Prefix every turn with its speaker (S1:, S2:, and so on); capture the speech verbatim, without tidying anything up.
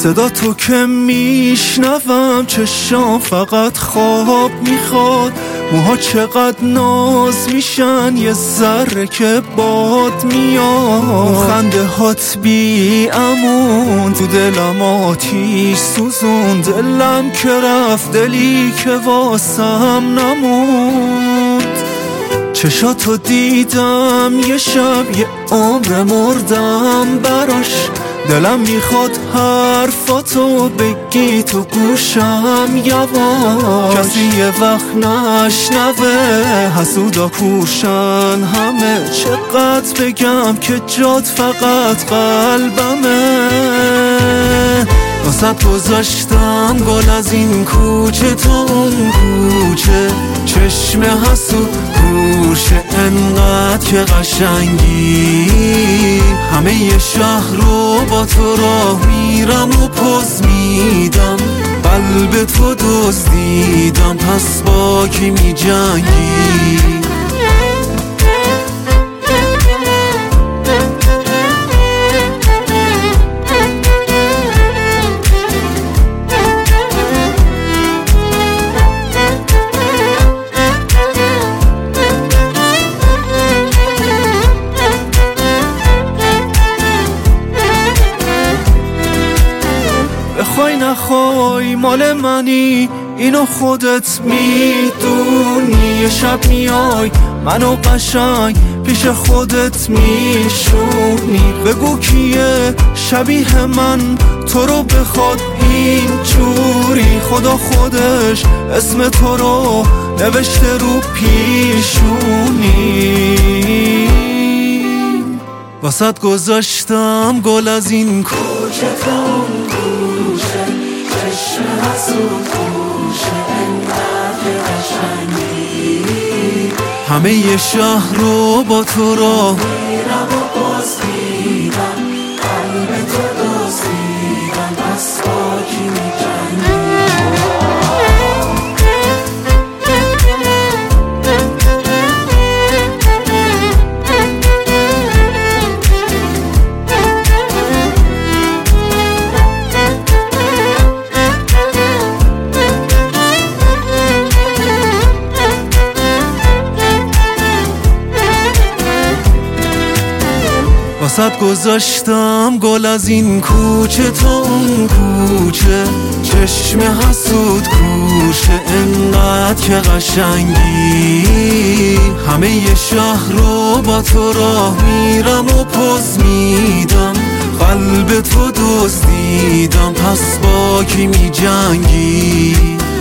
S1: صدا تو که میشنوم چشام فقط خواب میخواد، موها چقدر ناز میشن یه ذره که باد میاد، خنده هات بی امون تو دلم آتیش سوزون، دلم که رفت دلی که واسم نموند. چشاتو دیدم یه شب یه عمر مردم براش، دلم میخواد حرفاتو بگی تو گوشم یواش، کسی یه وقت نشنوه حسودا کوشن همه، چقدر بگم که جات فقط قلبمه. واسه گذاشتم گل از این کوچه تا اون کوچه، چشم حسود گوشه انقدر که قشنگی، همه ی شهر رو با تو راه میرم و پوز میدم، قلب تو دزدیدم پس با کی میجنگی؟ بخوای نخوای مال منی اینو خودت میدونی، یه شب میای منو قشنگ پیش خودت میشونی، بگو کیه شبیه من تو رو بخواد اینجوری، خدا خودش اسم تو رو نوشته رو پیشونی. واسط گذاشتم گل از این کوچه تا اون کوچه، چشم حسود گوشه انقدر قشنگی، همه ی شهر رو با تو راه میرم و باز میدم، قلب تو دزدیدم پس با کی میجنگی؟ واسط گذاشتم گل از این کوچه تا اون کوچه، چشم حسود کوشه انقدر که قشنگی، همه ی شهر رو با تو راه میرم و پوز میدم، قلب تو دزدیدم پس با کی میجنگی؟